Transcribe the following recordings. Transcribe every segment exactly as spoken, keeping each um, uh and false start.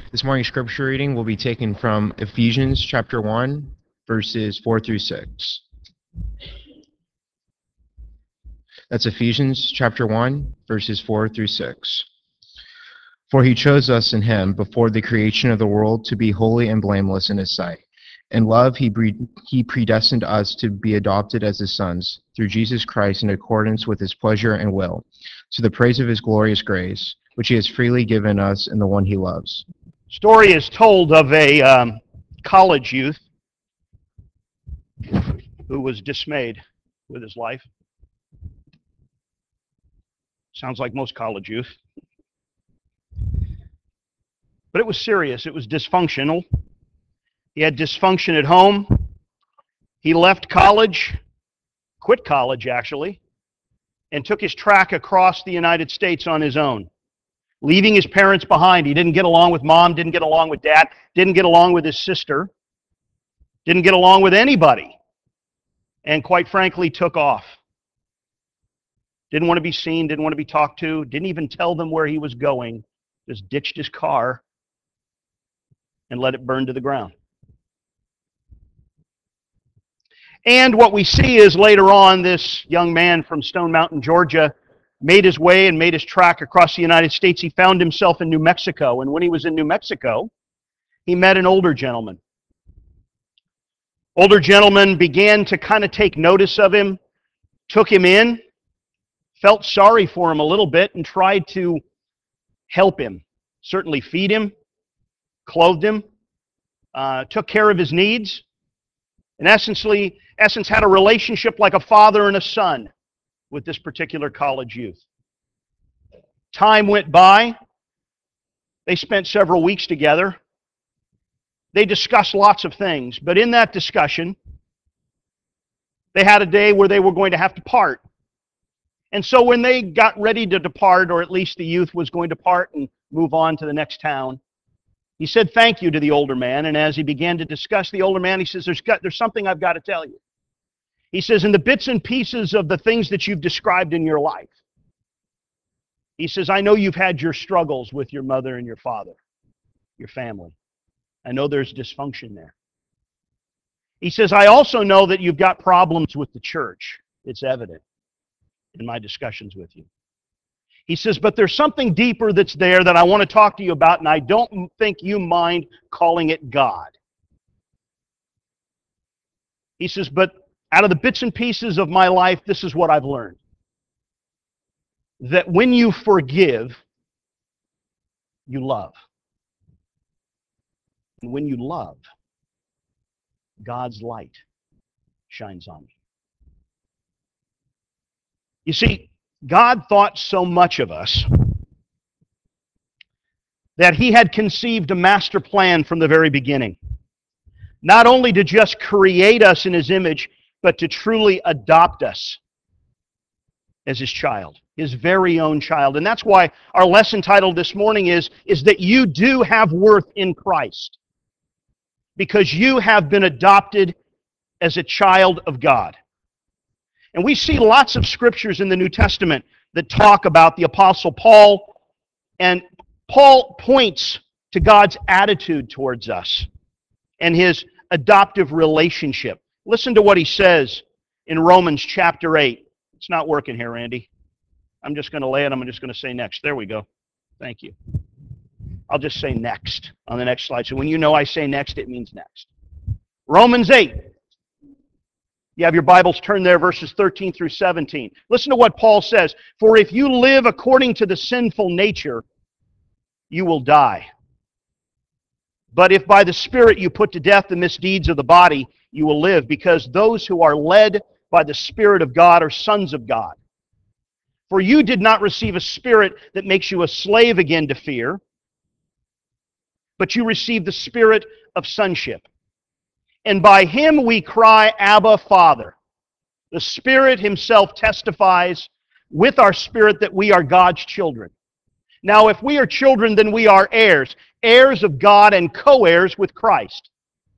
This morning's scripture reading will be taken from Ephesians chapter one, verses four through six. That's Ephesians chapter one, verses four through six. For he chose us in him before the creation of the world to be holy and blameless in his sight. In love he, pre- he predestined us to be adopted as his sons through Jesus Christ in accordance with his pleasure and will, to the praise of his glorious grace, which he has freely given us in the one he loves. Story is told of a um, college youth who was dismayed with his life. Sounds like most college youth. But it was serious. It was dysfunctional. He had dysfunction at home. He left college, quit college actually, and took his track across the United States on his own, leaving his parents behind. He didn't get along with mom, didn't get along with dad, didn't get along with his sister, didn't get along with anybody, and quite frankly took off. Didn't want to be seen, didn't want to be talked to, didn't even tell them where he was going, just ditched his car and let it burn to the ground. And what we see is later on, this young man from Stone Mountain, Georgia, made his way and made his track across the United States. He found himself in New Mexico, and when he was in New Mexico, he met an older gentleman. Older gentleman began to kind of take notice of him, took him in, felt sorry for him a little bit, and tried to help him. Certainly feed him, clothed him, uh, took care of his needs, and essentially, essence had a relationship like a father and a son with this particular college youth. Time went by. They spent several weeks together. They discussed lots of things, but in that discussion, they had a day where they were going to have to part. And so when they got ready to depart, or at least the youth was going to part and move on to the next town, he said thank you to the older man, and as he began to discuss the older man, he says, there's, got, there's something I've got to tell you. He says, in the bits and pieces of the things that you've described in your life, he says, I know you've had your struggles with your mother and your father, your family. I know there's dysfunction there. He says, I also know that you've got problems with the church. It's evident in my discussions with you. He says, but there's something deeper that's there that I want to talk to you about, and I don't think you mind calling it God. He says, but out of the bits and pieces of my life, this is what I've learned. That when you forgive, you love. And when you love, God's light shines on you. You see, God thought so much of us that he had conceived a master plan from the very beginning. Not only to just create us in his image, but to truly adopt us as his child, his very own child. And that's why our lesson title this morning is, is that you do have worth in Christ, because you have been adopted as a child of God. And we see lots of scriptures in the New Testament that talk about the Apostle Paul, and Paul points to God's attitude towards us and his adoptive relationship. Listen to what he says in Romans chapter eight. It's not working here, Randy. I'm just going to lay it. I'm just going to say next. There we go. Thank you. I'll just say next on the next slide. So when you know I say next, it means next. Romans eight. You have your Bibles turned there, verses thirteen through seventeen. Listen to what Paul says. For if you live according to the sinful nature, you will die. But if by the Spirit you put to death the misdeeds of the body, you will live, because those who are led by the Spirit of God are sons of God. For you did not receive a spirit that makes you a slave again to fear, but you received the spirit of sonship. And by him we cry, Abba, Father. The Spirit himself testifies with our spirit that we are God's children. Now, if we are children, then we are heirs, heirs of God and co-heirs with Christ,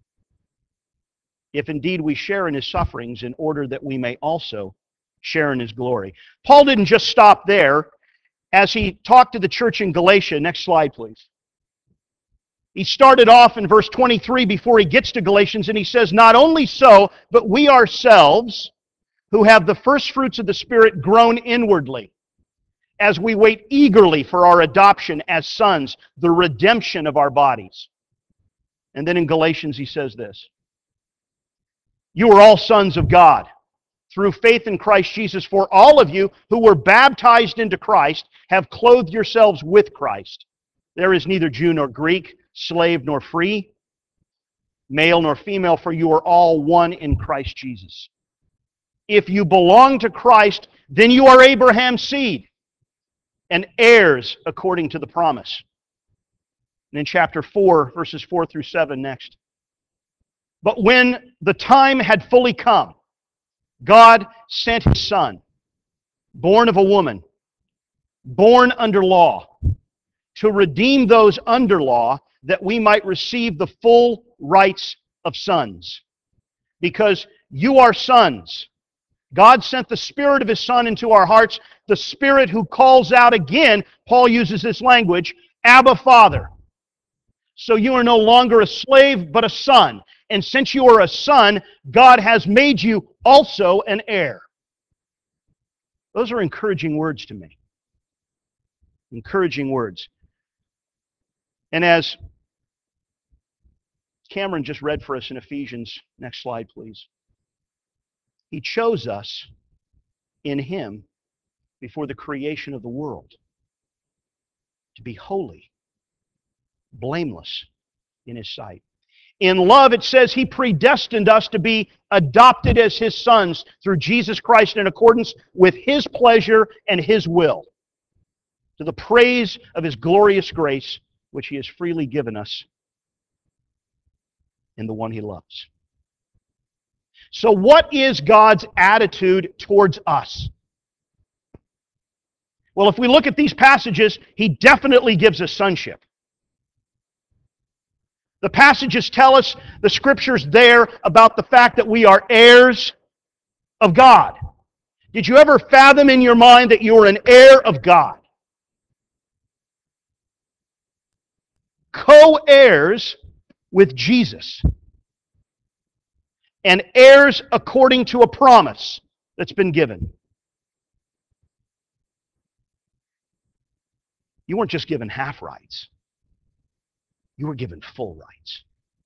if indeed we share in his sufferings, in order that we may also share in his glory. Paul didn't just stop there. As he talked to the church in Galatia, next slide, please. He started off in verse twenty-three before he gets to Galatians, and he says, "Not only so, but we ourselves, who have the first fruits of the Spirit, groan inwardly, as we wait eagerly for our adoption as sons, the redemption of our bodies." And then in Galatians he says this, "You are all sons of God, through faith in Christ Jesus, for all of you who were baptized into Christ have clothed yourselves with Christ. There is neither Jew nor Greek, slave nor free, male nor female, for you are all one in Christ Jesus. If you belong to Christ, then you are Abraham's seed and heirs according to the promise." And in chapter four, verses four through seven next. "But when the time had fully come, God sent His Son, born of a woman, born under law, to redeem those under law, that we might receive the full rights of sons. Because you are sons, God sent the Spirit of His Son into our hearts, the Spirit who calls out again," Paul uses this language, "Abba, Father." So you are no longer a slave, but a son. And since you are a son, God has made you also an heir. Those are encouraging words to me. Encouraging words. And as Cameron just read for us in Ephesians, next slide please. He chose us in Him before the creation of the world to be holy, blameless in His sight. In love, it says He predestined us to be adopted as His sons through Jesus Christ in accordance with His pleasure and His will, to the praise of His glorious grace, which He has freely given us in the one He loves. So what is God's attitude towards us? Well, if we look at these passages, He definitely gives us sonship. The passages tell us, the Scriptures there, about the fact that we are heirs of God. Did you ever fathom in your mind that you are an heir of God? Co-heirs with Jesus. And heirs according to a promise that's been given. You weren't just given half rights. You were given full rights.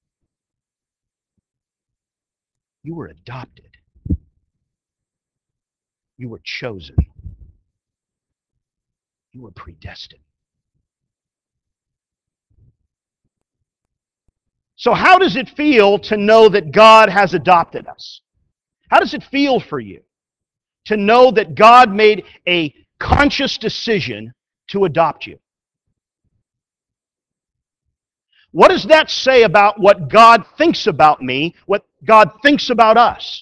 You were adopted. You were chosen. You were predestined. So how does it feel to know that God has adopted us? How does it feel for you to know that God made a conscious decision to adopt you? What does that say about what God thinks about me, what God thinks about us?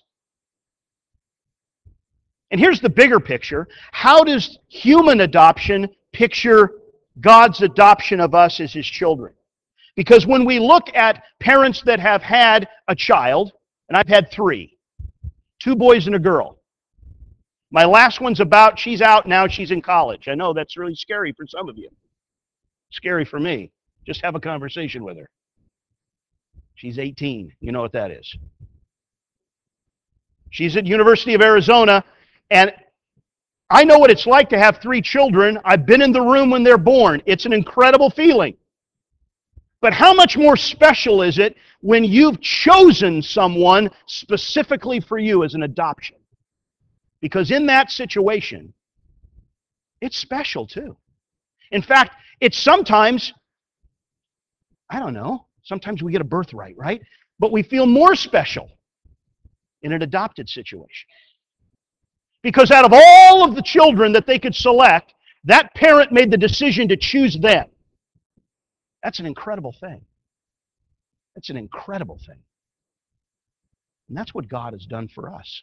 And here's the bigger picture. How does human adoption picture God's adoption of us as His children? Because when we look at parents that have had a child, and I've had three, two boys and a girl. My last one's about, she's out now, she's in college. I know that's really scary for some of you. Scary for me. Just have a conversation with her. She's eighteen. You know what that is. She's at University of Arizona, and I know what it's like to have three children. I've been in the room when they're born. It's an incredible feeling. But how much more special is it when you've chosen someone specifically for you as an adoption? Because in that situation, it's special too. In fact, it's sometimes, I don't know, sometimes we get a birthright, right? But we feel more special in an adopted situation. Because out of all of the children that they could select, that parent made the decision to choose them. That's an incredible thing. That's an incredible thing. And that's what God has done for us.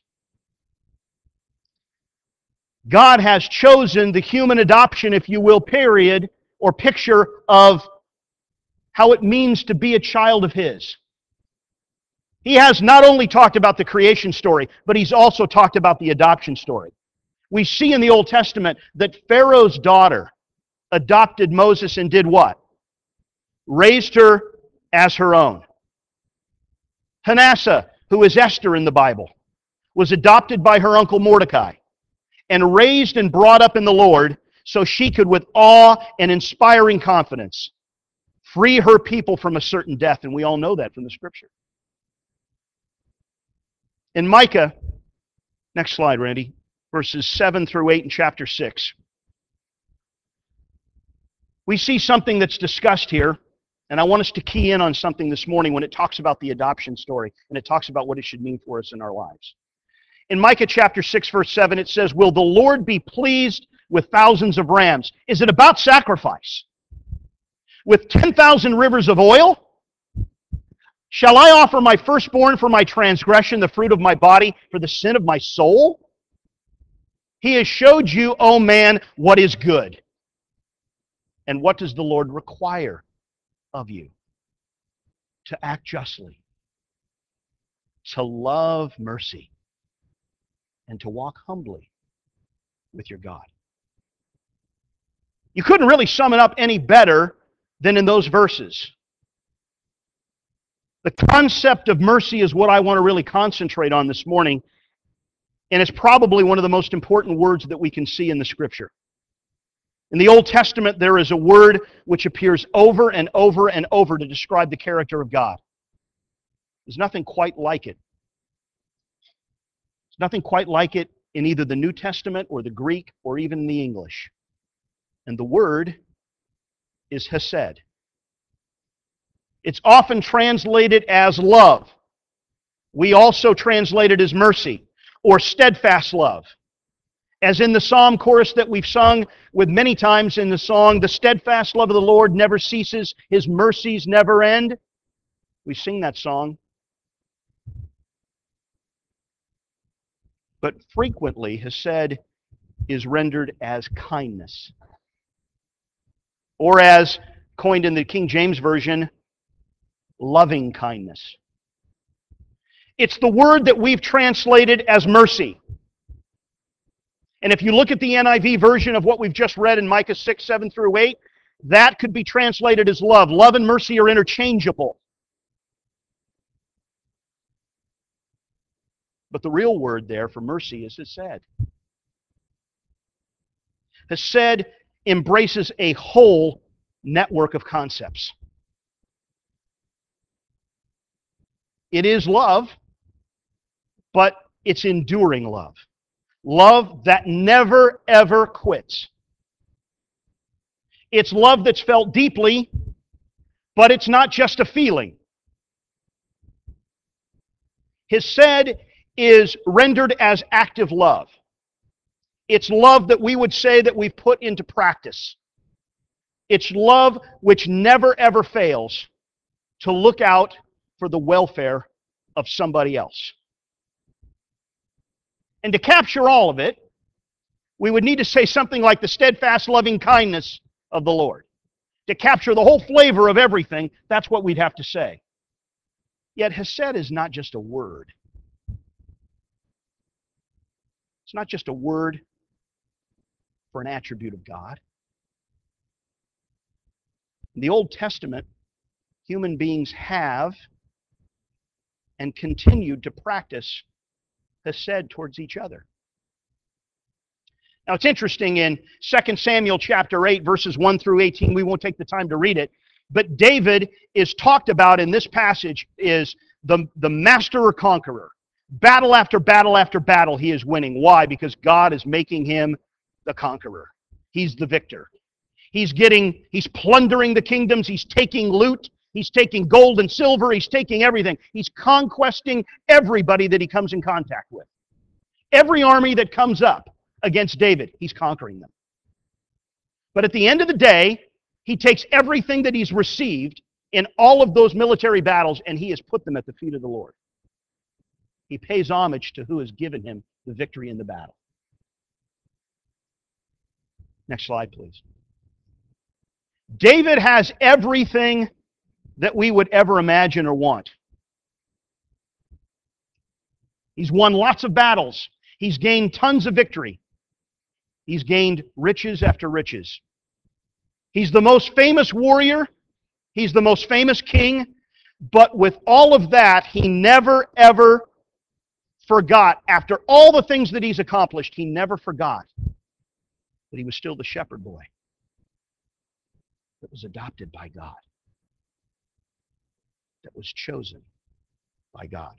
God has chosen the human adoption, if you will, period, or picture of how it means to be a child of His. He has not only talked about the creation story, but He's also talked about the adoption story. We see in the Old Testament that Pharaoh's daughter adopted Moses and did what? Raised her as her own. Hadassah, who is Esther in the Bible, was adopted by her uncle Mordecai and raised and brought up in the Lord so she could, with awe and inspiring confidence, free her people from a certain death. And we all know that from the Scripture. In Micah, next slide, Randy, verses seven through eight in chapter six, we see something that's discussed here, and I want us to key in on something this morning when it talks about the adoption story, and it talks about what it should mean for us in our lives. In Micah chapter six, verse seven, it says, "Will the Lord be pleased with thousands of rams?" Is it about sacrifice? "With ten thousand rivers of oil? Shall I offer my firstborn for my transgression, the fruit of my body for the sin of my soul? He has showed you, O man, what is good. And what does the Lord require of you? To act justly, to love mercy, and to walk humbly with your God." You couldn't really sum it up any better than in those verses. The concept of mercy is what I want to really concentrate on this morning, and it's probably one of the most important words that we can see in the Scripture. In the Old Testament, there is a word which appears over and over and over to describe the character of God. There's nothing quite like it. There's nothing quite like it in either the New Testament or the Greek or even the English. And the word is hesed. It's often translated as love. We also translate it as mercy or steadfast love. As in the psalm chorus that we've sung with many times in the song, "The steadfast love of the Lord never ceases, His mercies never end." We sing that song. But frequently, hesed is rendered as kindness. Or as coined in the King James Version, loving kindness. It's the word that we've translated as mercy. And if you look at the N I V version of what we've just read in Micah six, seven through eight, that could be translated as love. Love and mercy are interchangeable. But the real word there for mercy is hesed. Hesed embraces a whole network of concepts. It is love, but it's enduring love. Love that never, ever quits. It's love that's felt deeply, but it's not just a feeling. Hesed is rendered as active love. It's love that we would say that we've put into practice. It's love which never, ever fails to look out for the welfare of somebody else. And to capture all of it, we would need to say something like the steadfast loving kindness of the Lord. To capture the whole flavor of everything, that's what we'd have to say. Yet hesed is not just a word. It's not just a word for an attribute of God. In the Old Testament, human beings have and continued to practice hesed towards each other. Now it's interesting in Second Samuel chapter eight, verses one through eighteen, we won't take the time to read it, but David is talked about in this passage is the, the master or conqueror. Battle after battle after battle he is winning. Why? Because God is making him the conqueror. He's the victor. He's getting, he's plundering the kingdoms, he's taking loot, he's taking gold and silver, he's taking everything. He's conquesting everybody that he comes in contact with. Every army that comes up against David, he's conquering them. But at the end of the day, he takes everything that he's received in all of those military battles and he has put them at the feet of the Lord. He pays homage to who has given him the victory in the battle. Next slide, please. David has everything that we would ever imagine or want. He's won lots of battles. He's gained tons of victory. He's gained riches after riches. He's the most famous warrior. He's the most famous king But with all of that, he never, ever forgot. After all the things that he's accomplished, he never forgot that he was still the shepherd boy that was adopted by God, that was chosen by God.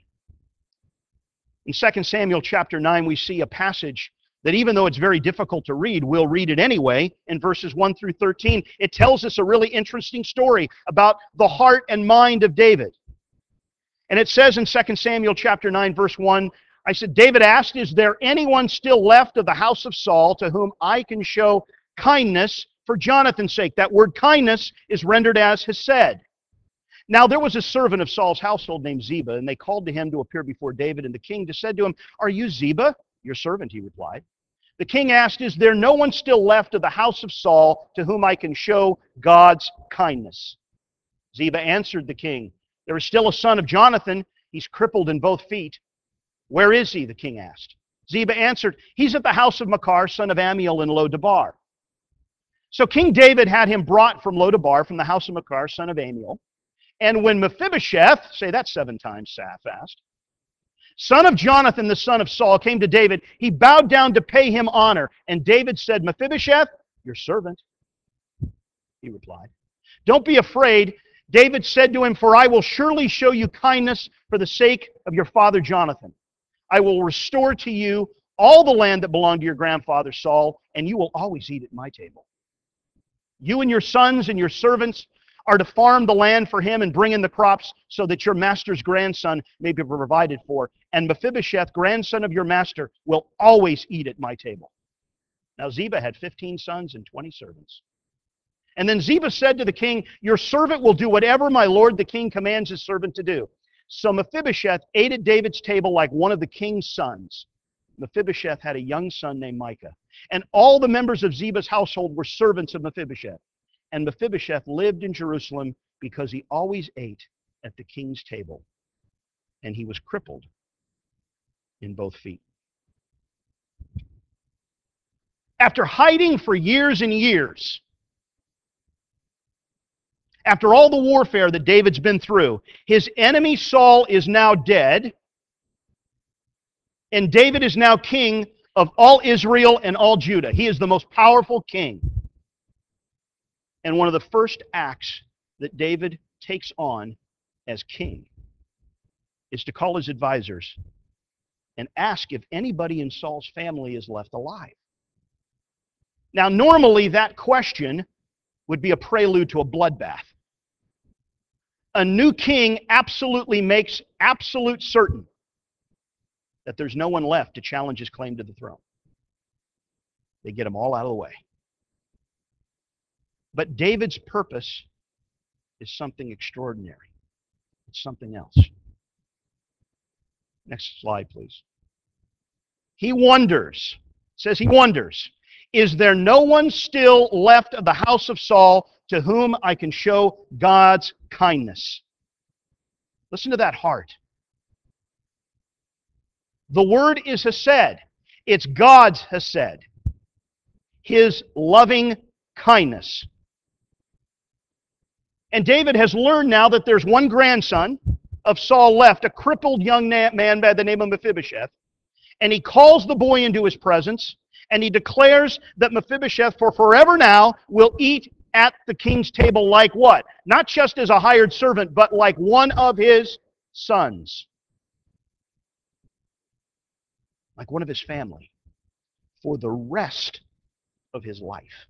In Second Samuel chapter nine, we see a passage that, even though it's very difficult to read, we'll read it anyway. In verses one through thirteen, it tells us a really interesting story about the heart and mind of David. And it says in Second Samuel chapter nine, verse one, I said, David asked, is there anyone still left of the house of Saul to whom I can show kindness for Jonathan's sake? That word kindness is rendered as hesed. Now there was a servant of Saul's household named Ziba, and they called to him to appear before David, and the king just said to him, are you Ziba? Your servant, he replied. The king asked, is there no one still left of the house of Saul to whom I can show God's kindness? Ziba answered the king, there is still a son of Jonathan. He's crippled in both feet. Where is he? The king asked. Ziba answered, he's at the house of Machir, son of Ammiel in Lo-debar. So King David had him brought from Lo-debar, from the house of Machir, son of Ammiel. And when Mephibosheth, say that seven times fast, son of Jonathan, the son of Saul, came to David, he bowed down to pay him honor. And David said, Mephibosheth, your servant, he replied. Don't be afraid. David said to him, for I will surely show you kindness for the sake of your father Jonathan. I will restore to you all the land that belonged to your grandfather Saul, and you will always eat at my table. You and your sons and your servants are to farm the land for him and bring in the crops so that your master's grandson may be provided for. And Mephibosheth, grandson of your master, will always eat at my table. Now Ziba had fifteen sons and twenty servants. And then Ziba said to the king, your servant will do whatever my lord the king commands his servant to do. So Mephibosheth ate at David's table like one of the king's sons. Mephibosheth had a young son named Micah. And all the members of Ziba's household were servants of Mephibosheth. And Mephibosheth lived in Jerusalem because he always ate at the king's table. And he was crippled in both feet. After hiding for years and years, after all the warfare that David's been through, his enemy Saul is now dead, and David is now king of all Israel and all Judah. He is the most powerful king. And one of the first acts that David takes on as king is to call his advisors and ask if anybody in Saul's family is left alive. Now, normally that question would be a prelude to a bloodbath. A new king absolutely makes absolute certain that there's no one left to challenge his claim to the throne. They get them all out of the way. But David's purpose is something extraordinary. It's something else. Next slide, please. He wonders, says he wonders, is there no one still left of the house of Saul to whom I can show God's kindness? Listen to that heart. The word is hesed. It's God's hesed. His loving kindness. And David has learned now that there's one grandson of Saul left, a crippled young man by the name of Mephibosheth. And he calls the boy into his presence, and he declares that Mephibosheth, for forever now, will eat at the king's table like what? Not just as a hired servant, but like one of his sons. Like one of his family. For the rest of his life.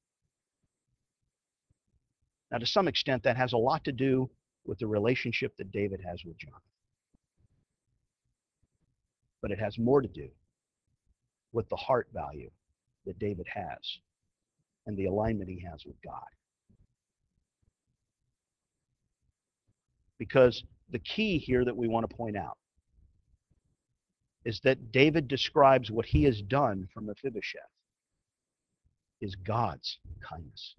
Now, to some extent, that has a lot to do with the relationship that David has with Jonathan. But it has more to do with the heart value that David has and the alignment he has with God. Because the key here that we want to point out is that David describes what he has done for Mephibosheth is God's kindness.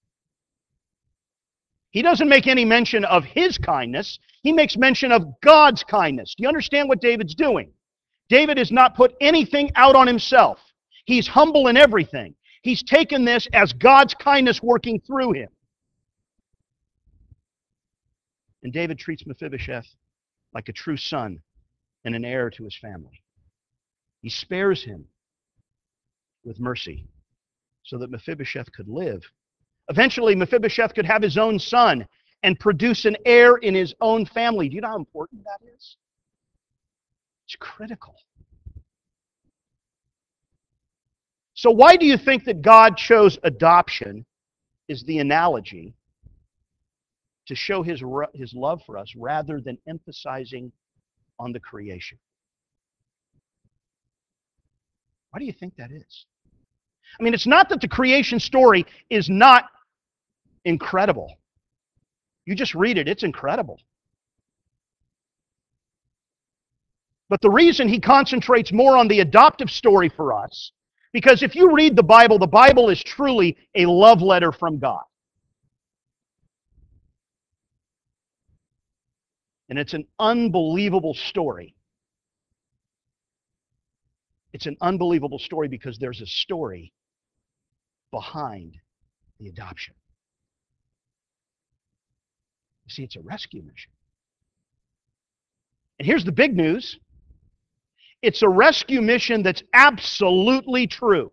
He doesn't make any mention of his kindness. He makes mention of God's kindness. Do you understand what David's doing? David has not put anything out on himself. He's humble in everything. He's taken this as God's kindness working through him. And David treats Mephibosheth like a true son and an heir to his family. He spares him with mercy so that Mephibosheth could live. Eventually, Mephibosheth could have his own son and produce an heir in his own family. Do you know how important that is? It's critical. So why do you think that God chose adoption is the analogy to show his, his love for us rather than emphasizing on the creation? Why do you think that is? I mean, it's not that the creation story is not incredible. You just read it, it's incredible. But the reason he concentrates more on the adoptive story for us, because if you read the Bible, the Bible is truly a love letter from God. And it's an unbelievable story. It's an unbelievable story because there's a story behind the adoption. You see, it's a rescue mission. And here's the big news. It's a rescue mission that's absolutely true.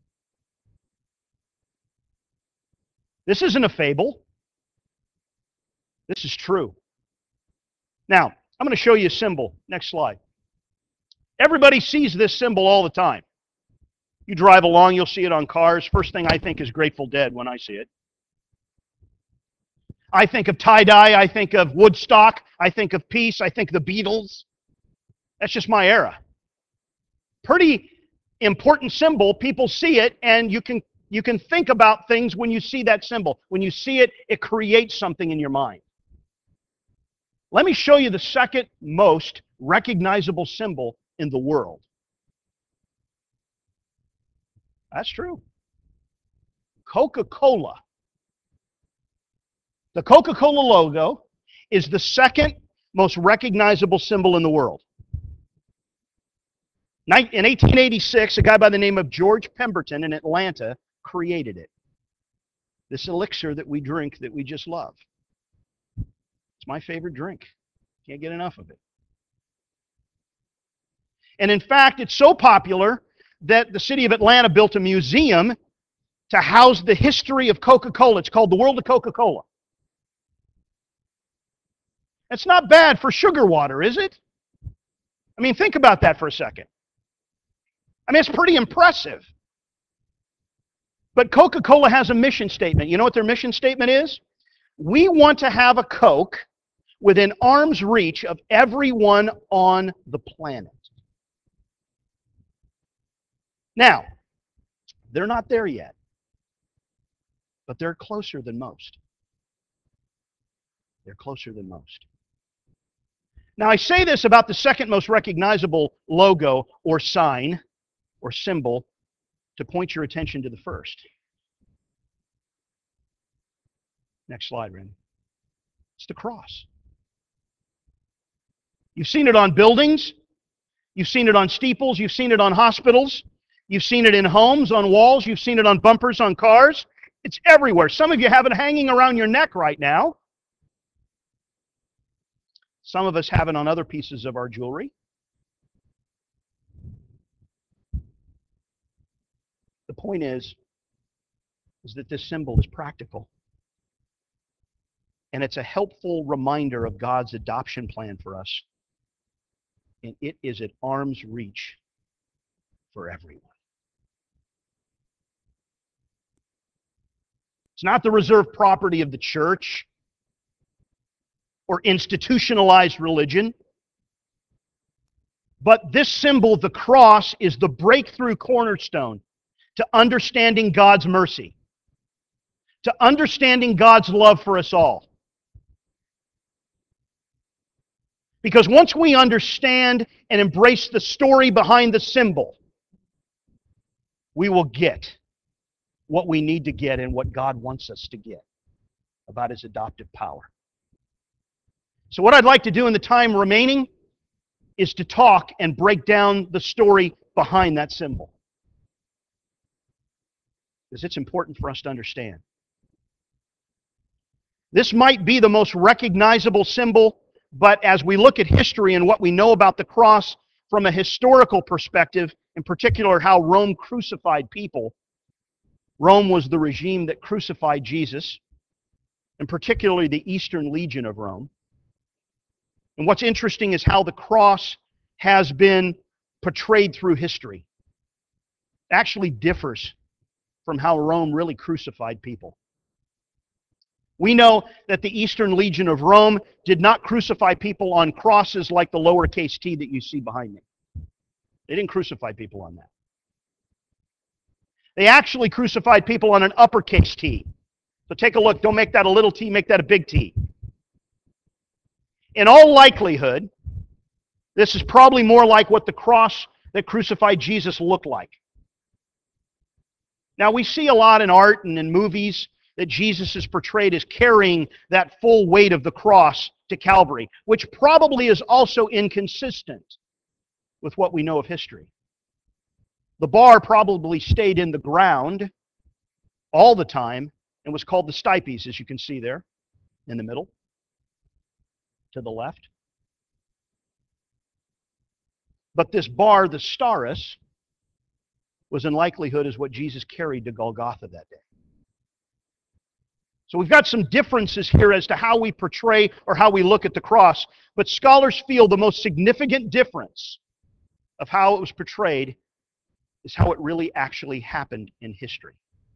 This isn't a fable. This is true. Now, I'm going to show you a symbol. Next slide. Everybody sees this symbol all the time. You drive along, you'll see it on cars. First thing I think is Grateful Dead when I see it. I think of tie-dye, I think of Woodstock, I think of peace, I think of the Beatles. That's just my era. Pretty important symbol. People see it, and you can you can think about things when you see that symbol. When you see it, it creates something in your mind. Let me show you the second most recognizable symbol in the world. That's true. Coca-Cola. The Coca-Cola logo is the second most recognizable symbol in the world. In eighteen eighty-six, a guy by the name of George Pemberton in Atlanta created it. This elixir that we drink that we just love. It's my favorite drink. Can't get enough of it. And in fact, it's so popular that the city of Atlanta built a museum to house the history of Coca-Cola. It's called the World of Coca-Cola. It's not bad for sugar water, is it? I mean, think about that for a second. I mean, it's pretty impressive. But Coca-Cola has a mission statement. You know what their mission statement is? We want to have a Coke within arm's reach of everyone on the planet. Now, they're not there yet, but they're closer than most. They're closer than most. Now, I say this about the second most recognizable logo or sign or symbol to point your attention to the first. Next slide, Randy. It's the cross. You've seen it on buildings. You've seen it on steeples. You've seen it on hospitals. You've seen it in homes, on walls. You've seen it on bumpers on cars. It's everywhere. Some of you have it hanging around your neck right now. Some of us have it on other pieces of our jewelry. The point is, is that this symbol is practical. And it's a helpful reminder of God's adoption plan for us. And it is at arm's reach for everyone. It's not the reserved property of the church or institutionalized religion. But this symbol, the cross, is the breakthrough cornerstone to understanding God's mercy, to understanding God's love for us all. Because once we understand and embrace the story behind the symbol, we will get what we need to get and what God wants us to get about His adoptive power. So what I'd like to do in the time remaining is to talk and break down the story behind that symbol. Because it's important for us to understand. This might be the most recognizable symbol, but as we look at history and what we know about the cross from a historical perspective, in particular how Rome crucified people, Rome was the regime that crucified Jesus, and particularly the Eastern Legion of Rome. And what's interesting is how the cross has been portrayed through history. It actually differs from how Rome really crucified people. We know that the Eastern Legion of Rome did not crucify people on crosses like the lowercase t that you see behind me. They didn't crucify people on that. They actually crucified people on an uppercase T. So take a look. Don't make that a little t, make that a big T. In all likelihood, this is probably more like what the cross that crucified Jesus looked like. Now, we see a lot in art and in movies that Jesus is portrayed as carrying that full weight of the cross to Calvary, which probably is also inconsistent with what we know of history. The bar probably stayed in the ground all the time and was called the stipes, as you can see there in the middle, to the left. But this bar, the staris, was in likelihood is what Jesus carried to Golgotha that day. So we've got some differences here as to how we portray or how we look at the cross, but scholars feel the most significant difference of how it was portrayed is how it really actually happened in history.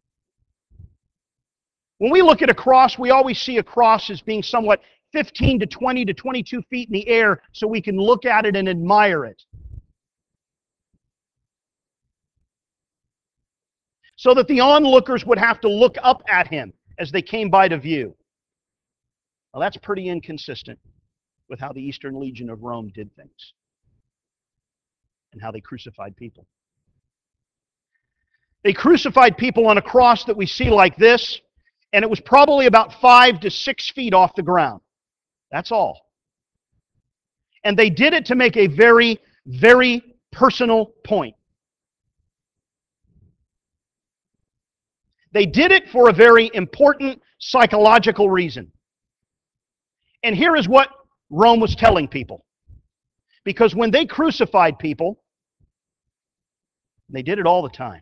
When we look at a cross, we always see a cross as being somewhat fifteen to twenty to twenty-two feet in the air so we can look at it and admire it. So that the onlookers would have to look up at him as they came by to view. Well, that's pretty inconsistent with how the Eastern Legion of Rome did things and how they crucified people. They crucified people on a cross that we see like this, and it was probably about five to six feet off the ground. That's all. And they did it to make a very, very personal point. They did it for a very important psychological reason. And here is what Rome was telling people. Because when they crucified people, they did it all the time.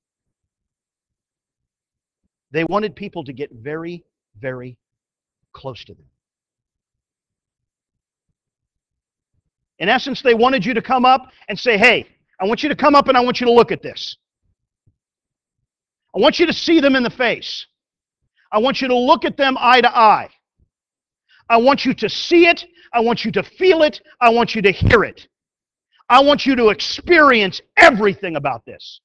They wanted people to get very, very close to them. In essence, they wanted you to come up and say, hey, I want you to come up and I want you to look at this. I want you to see them in the face. I want you to look at them eye to eye. I want you to see it. I want you to feel it. I want you to hear it. I want you to experience everything about this.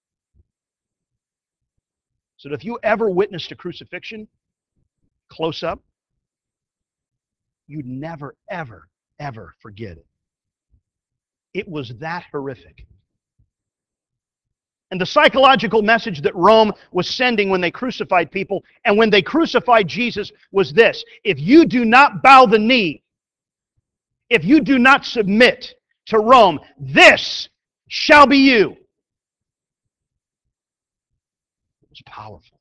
So that if you ever witnessed a crucifixion close up, you'd never, ever, ever forget it. It was that horrific. And the psychological message that Rome was sending when they crucified people and when they crucified Jesus was this: if you do not bow the knee, if you do not submit to Rome, this shall be you. It was powerful.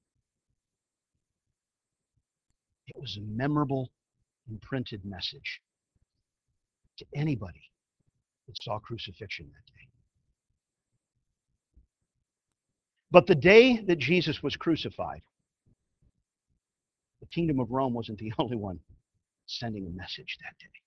It was a memorable, imprinted message to anybody that saw crucifixion that day. But the day that Jesus was crucified, the kingdom of Rome wasn't the only one sending a message that day.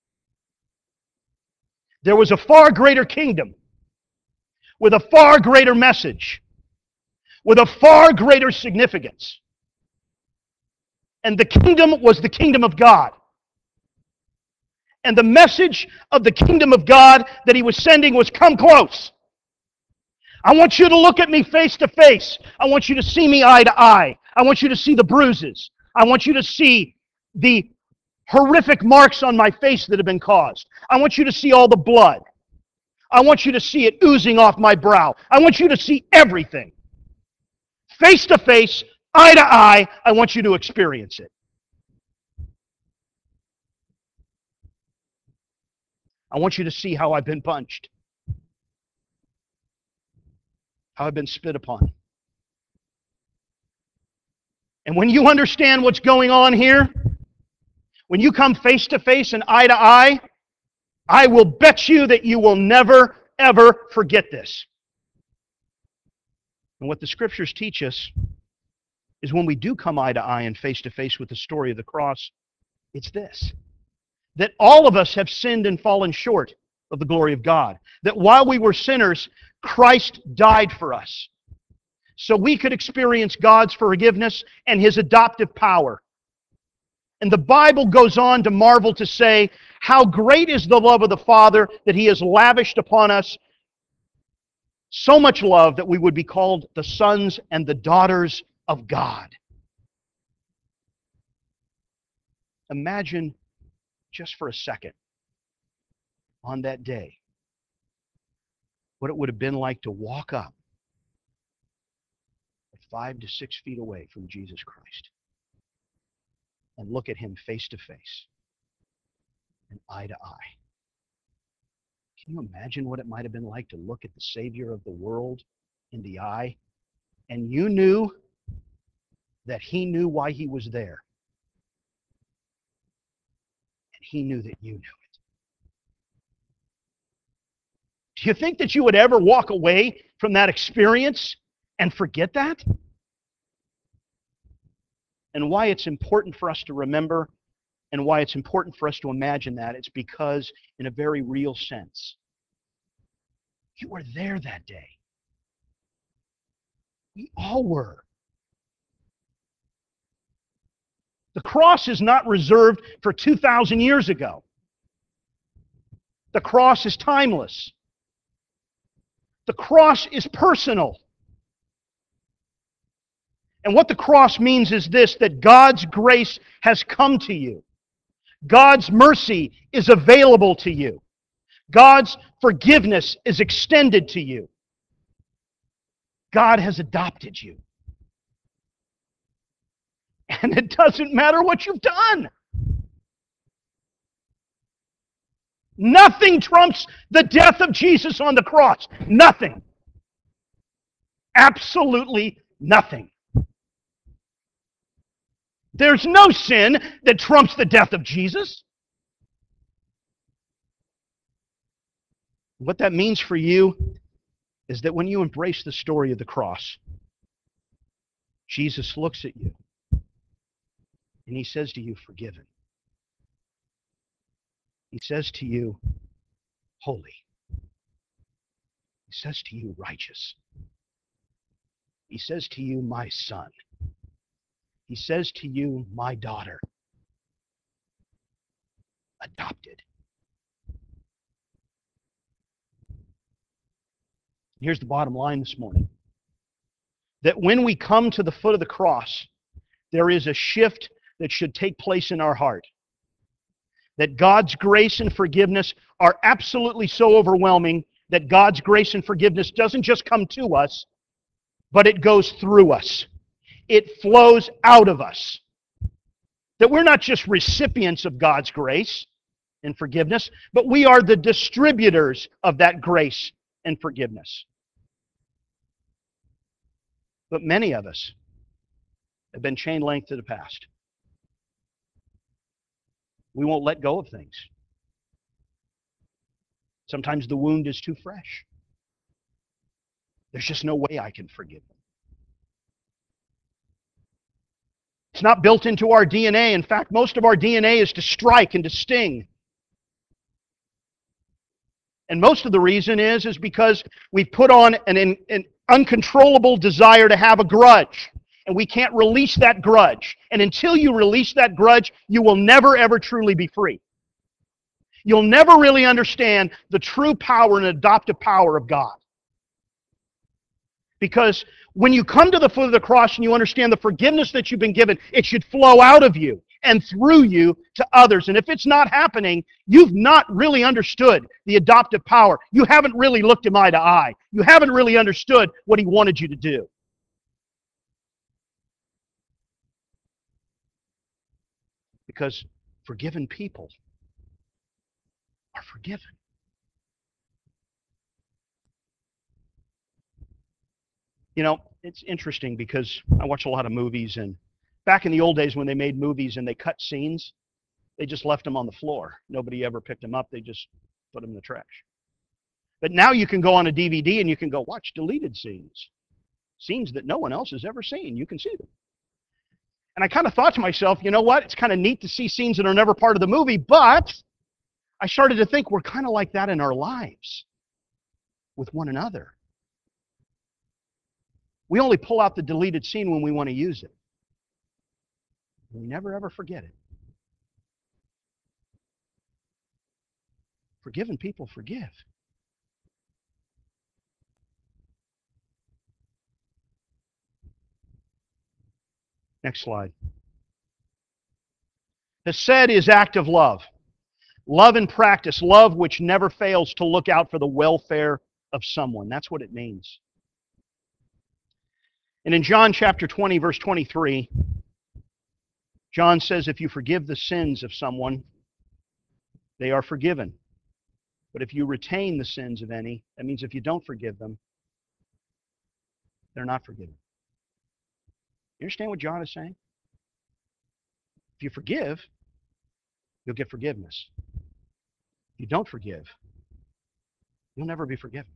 There was a far greater kingdom with a far greater message, with a far greater significance. And the kingdom was the kingdom of God. And the message of the kingdom of God that he was sending was, come close. I want you to look at me face to face. I want you to see me eye to eye. I want you to see the bruises. I want you to see the horrific marks on my face that have been caused. I want you to see all the blood. I want you to see it oozing off my brow. I want you to see everything. Face to face, eye to eye, I want you to experience it. I want you to see how I've been punched. How I've been spit upon. And when you understand what's going on here, when you come face to face and eye to eye, I will bet you that you will never, ever forget this. And what the Scriptures teach us is when we do come eye to eye and face to face with the story of the cross, it's this: that all of us have sinned and fallen short of the glory of God. That while we were sinners, Christ died for us, so we could experience God's forgiveness and His adoptive power. And the Bible goes on to marvel to say, how great is the love of the Father that He has lavished upon us, so much love that we would be called the sons and the daughters of God. Imagine just for a second on that day what it would have been like to walk up at five to six feet away from Jesus Christ and look at Him face to face and eye to eye. Can you imagine what it might have been like to look at the Savior of the world in the eye, and you knew that He knew why He was there, and He knew that you knew it? Do you think that you would ever walk away from that experience and forget that? And why it's important for us to remember, and why it's important for us to imagine that, it's because, in a very real sense, you were there that day. We all were. The cross is not reserved for two thousand years ago. The cross is timeless. The cross is personal. And what the cross means is this: that God's grace has come to you. God's mercy is available to you. God's forgiveness is extended to you. God has adopted you. And it doesn't matter what you've done. Nothing trumps the death of Jesus on the cross. Nothing. Absolutely nothing. There's no sin that trumps the death of Jesus. What that means for you is that when you embrace the story of the cross, Jesus looks at you and He says to you, forgiven. He says to you, holy. He says to you, righteous. He says to you, my son. He says to you, my daughter. Adopted. Here's the bottom line this morning: that when we come to the foot of the cross, there is a shift that should take place in our heart. That God's grace and forgiveness are absolutely so overwhelming that God's grace and forgiveness doesn't just come to us, but it goes through us. It flows out of us. That we're not just recipients of God's grace and forgiveness, but we are the distributors of that grace and forgiveness. But many of us have been chain linked to the past. We won't let go of things. Sometimes the wound is too fresh. There's just no way I can forgive them. It's not built into our D N A. In fact, most of our D N A is to strike and to sting. And most of the reason is, is because we put on an, an uncontrollable desire to have a grudge. And we can't release that grudge. And until you release that grudge, you will never, ever truly be free. You'll never really understand the true power and adoptive power of God. Because when you come to the foot of the cross and you understand the forgiveness that you've been given, it should flow out of you and through you to others. And if it's not happening, you've not really understood the adoptive power. You haven't really looked him eye to eye. You haven't really understood what he wanted you to do. Because forgiven people are forgiven. You know, it's interesting because I watch a lot of movies, and Back in the old days when they made movies and they cut scenes, they just left them on the floor. Nobody ever picked them up. They just put them in the trash. But now you can go on a D V D and you can go watch deleted scenes. Scenes that no one else has ever seen. You can see them. And I kind of thought to myself, you know what? It's kind of neat to see scenes that are never part of the movie, but I started to think we're kind of like that in our lives with one another. We only pull out the deleted scene when we want to use it. We never ever forget it. Forgiven people forgive. Next slide. Hesed is active love. Love in practice. Love which never fails to look out for the welfare of someone. That's what it means. And in John chapter twenty, verse twenty-three, John says, if you forgive the sins of someone, they are forgiven. But if you retain the sins of any, that means if you don't forgive them, they're not forgiven. You understand what John is saying? If you forgive, you'll get forgiveness. If you don't forgive, you'll never be forgiven.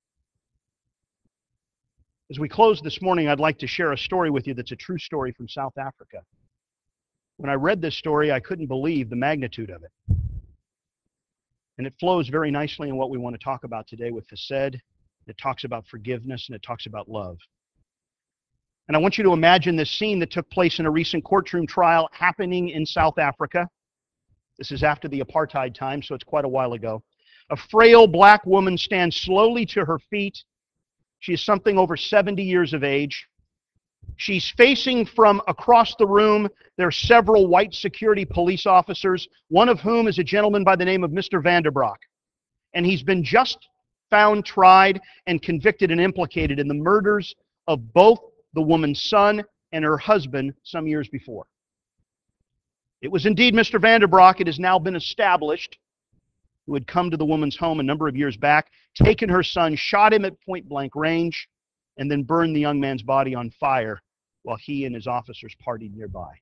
As we close this morning, I'd like to share a story with you that's a true story from South Africa. When I read this story, I couldn't believe the magnitude of it. And it flows very nicely in what we want to talk about today with Hesed. It talks about forgiveness and it talks about love. And I want you to imagine this scene that took place in a recent courtroom trial happening in South Africa. This is after the apartheid time, so it's quite a while ago. A frail black woman stands slowly to her feet. She is something over seventy years of age. She's facing from across the room. There are several white security police officers, one of whom is a gentleman by the name of Mister Vanderbrock. And he's been just found, tried, and convicted and implicated in the murders of both the woman's son and her husband some years before. It was indeed Mister Vanderbrock, it has now been established, who had come to the woman's home a number of years back, taken her son, shot him at point-blank range, and then burned the young man's body on fire while he and his officers partied nearby.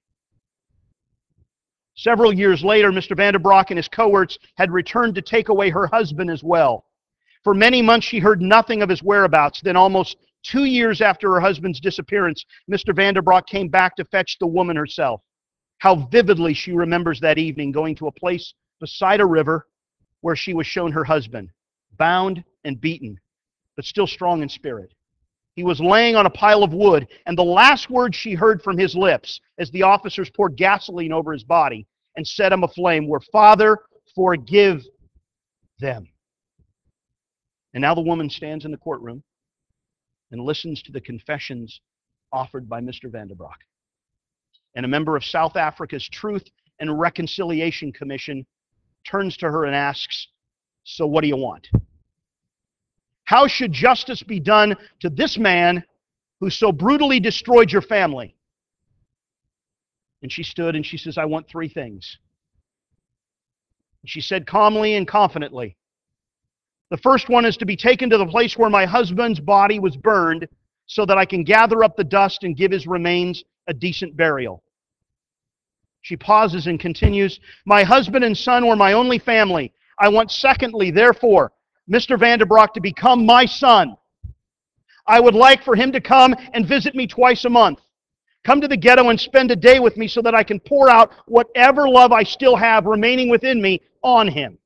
Several years later, Mister Vanderbrock and his cohorts had returned to take away her husband as well. For many months, she heard nothing of his whereabouts. Then almost two years after her husband's disappearance, Mister Vanderbrock came back to fetch the woman herself. How vividly she remembers that evening going to a place beside a river where she was shown her husband, bound and beaten, but still strong in spirit. He was laying on a pile of wood, and the last words she heard from his lips as the officers poured gasoline over his body and set him aflame were, "Father, forgive them." And now the woman stands in the courtroom and listens to the confessions offered by Mister Vanderbrock. And a member of South Africa's Truth and Reconciliation Commission turns to her and asks, "So what do you want? How should justice be done to this man who so brutally destroyed your family?" And she stood and she says, "I want three things." She said calmly and confidently, "The first one is to be taken to the place where my husband's body was burned so that I can gather up the dust and give his remains a decent burial." She pauses and continues, "My husband and son were my only family. I want secondly, therefore, Mister Vanderbrock to become my son. I would like for him to come and visit me twice a month. Come to the ghetto and spend a day with me so that I can pour out whatever love I still have remaining within me on him.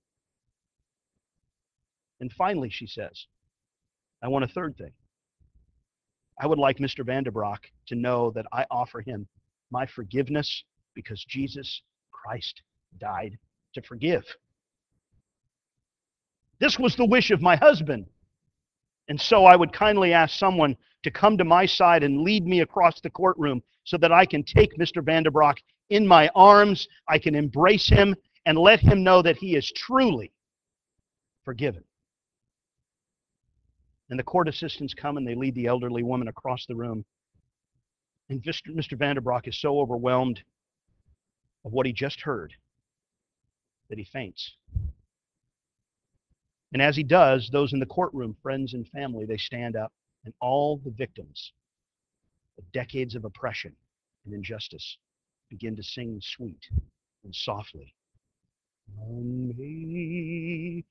And finally," she says, "I want a third thing. I would like Mister Vanderbrock to know that I offer him my forgiveness because Jesus Christ died to forgive. This was the wish of my husband. And so I would kindly ask someone to come to my side and lead me across the courtroom so that I can take Mister Vanderbrock in my arms, I can embrace him, and let him know that he is truly forgiven." And the court assistants come and they lead the elderly woman across the room. And Mister Vanderbrock is so overwhelmed of what he just heard that he faints. And as he does, those in the courtroom, friends and family, they stand up, and all the victims of decades of oppression and injustice begin to sing sweet and softly. Amazing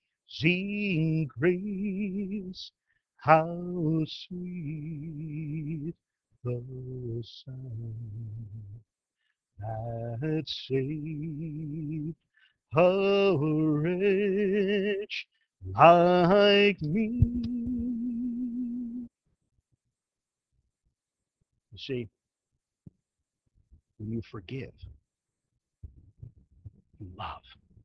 grace, how sweet the sound that saved a wretch like me. You see, when you forgive, you love.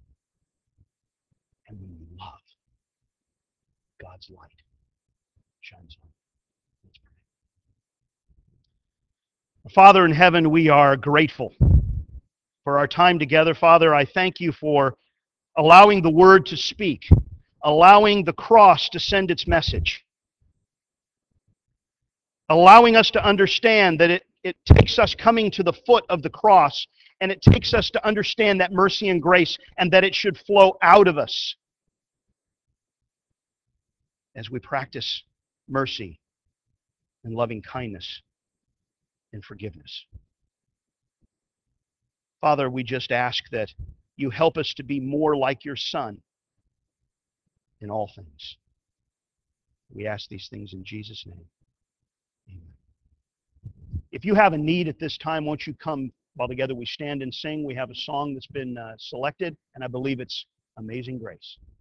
And when you love, God's light shines on. Let's pray. Father in heaven, we are grateful for our time together. Father, I thank you for allowing the Word to speak, allowing the cross to send its message, allowing us to understand that it, it takes us coming to the foot of the cross, and it takes us to understand that mercy and grace, and that it should flow out of us as we practice mercy and loving kindness and forgiveness. Father, we just ask that you help us to be more like your Son in all things. We ask these things in Jesus' name. Amen. If you have a need at this time, won't you come while together we stand and sing? We have a song that's been uh, selected, and I believe it's Amazing Grace.